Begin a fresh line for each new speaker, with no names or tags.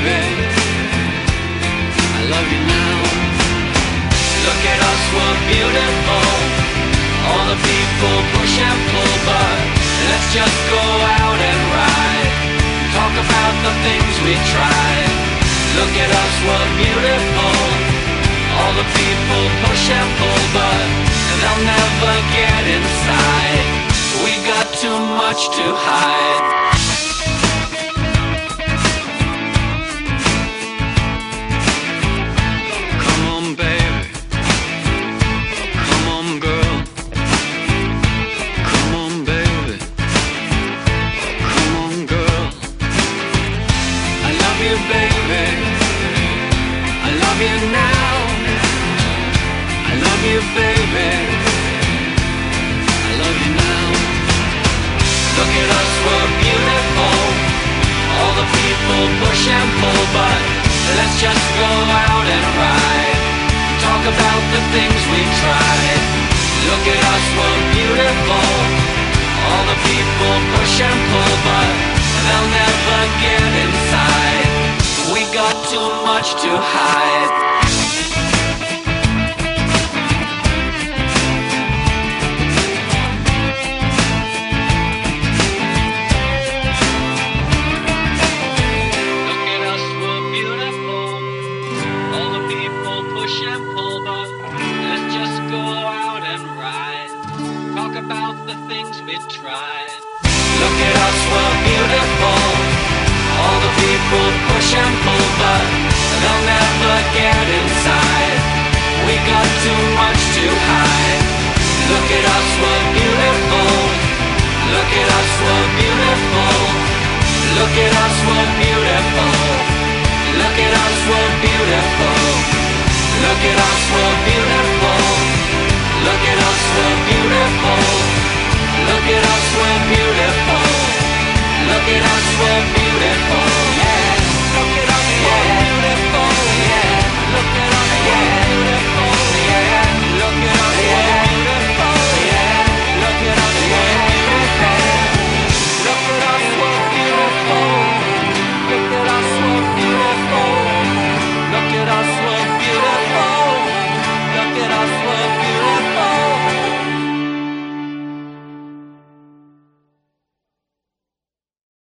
baby, I love you now. Look at us, we're beautiful. All the people push and pull, but let's just go out and ride. Talk about the things we tried. Look at us, we're beautiful. All the people push and pull, but they'll never get inside. We got too much to hide. Baby, I love you now. Look at us, we're beautiful. All the people push and pull, but let's just go out and ride. Talk about the things we tried. Look at us, we're beautiful. All the people push and pull, but they'll never get inside. We got too much to hide. About the things we tried. Look at us, we're beautiful. All the people push and pull, but they'll never get inside. We got too much to hide. Look at us, we're beautiful. Look at us, we're beautiful. Look at us, we're beautiful. Look at us, we're beautiful. Look at us, we're beautiful. Look at us, we're beautiful. Look at us, we're beautiful. Look at us, we're beautiful.